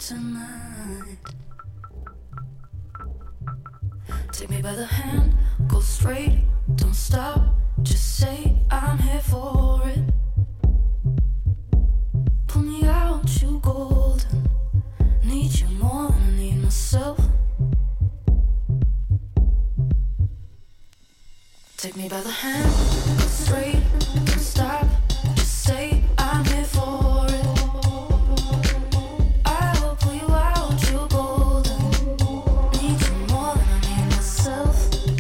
tonight. Take me by the hand, go straight, don't stop, just say I'm here for it. Pull me out, you golden. Need you more than I need myself. Take me by the hand, go straight, don't stop, just say I'm here for it. I'll pull you out, you golden. Need you more than I need myself.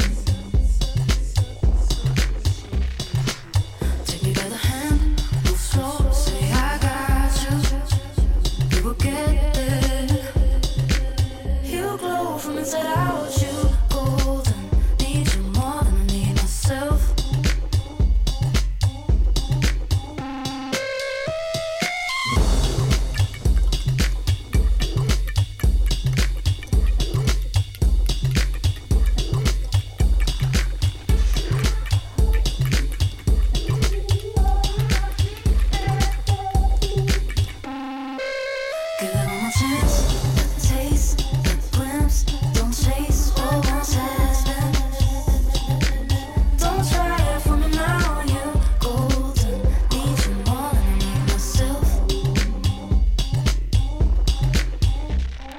Take me by the hand, move slow, say I got you. You will get there. You glow from inside out, you golden. Need you more than I need myself. Give it one more chance, a taste, a glimpse. Don't chase what once has been. Don't try it for me now, you golden. Need you more than I need myself.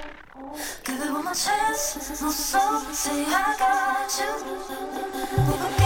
Give it one more chance, no soul, say I got you.